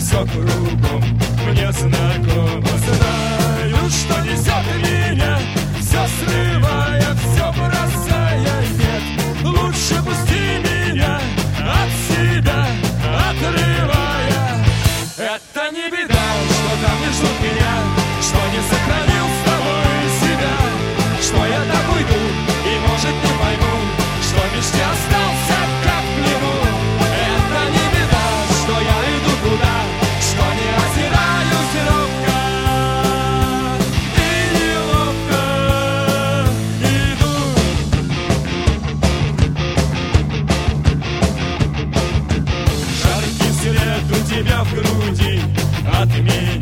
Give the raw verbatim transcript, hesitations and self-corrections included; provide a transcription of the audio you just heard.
все кругом мне знакомо. Знаю, что несет меня, все срывая, все бросая. Нет, лучше пусти меня от себя отрывая. Это не беда, что там не ждут меня, что не сохранил с тобой себя, что я так уйду и, может, не пойму, что в мечте остался как в плену. Это не беда, что я иду туда, что не озираюсь робко и неловко иду. Жаркий свет у тебя в груди от меня